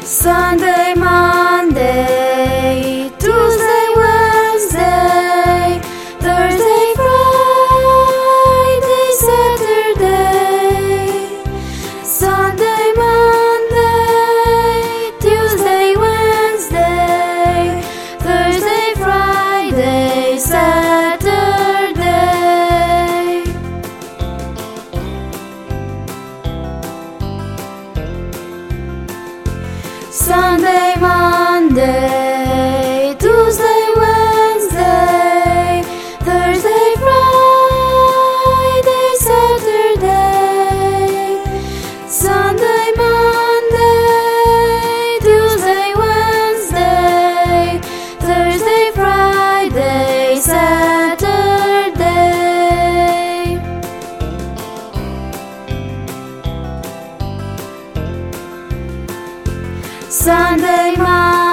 Sunday, Monday, Tuesday, Wednesday, Thursday, Friday, Saturday. Sunday, Monday, Tuesday, Wednesday, Thursday, Friday, Saturday. Sunday, Monday, Tuesday, Wednesday, Thursday, Friday, Saturday. Sunday, Monday, Tuesday, Wednesday, Thursday, Friday, Saturday. Sunday, Monday.